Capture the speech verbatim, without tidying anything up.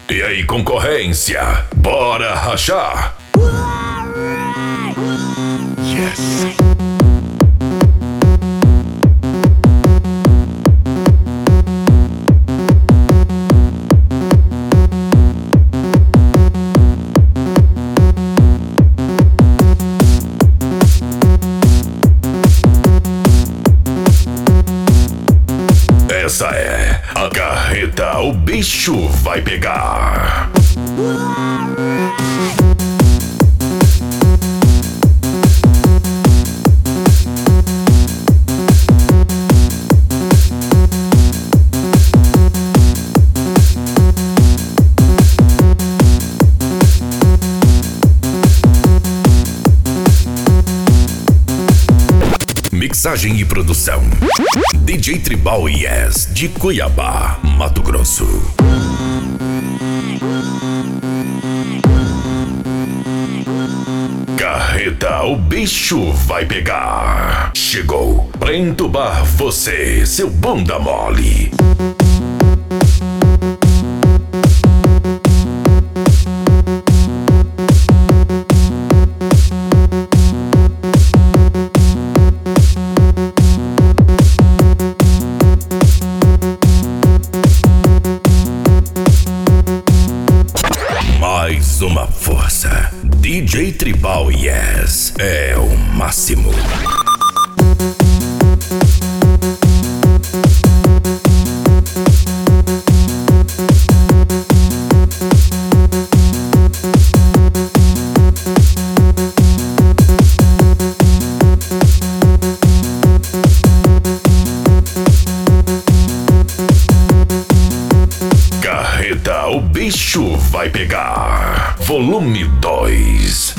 E aí, concorrência, bora rachar? Yes. Essa é a carreta, o bicho vai pegar. Mixagem e produção D J Tribal Yes, de Cuiabá, Mato Grosso. Carreta, o bicho vai pegar. Chegou pra entubar você, seu bunda mole. Mais uma força. D J Tribal Yes é o máximo. Carreta, o bicho vai pegar. Volume dois.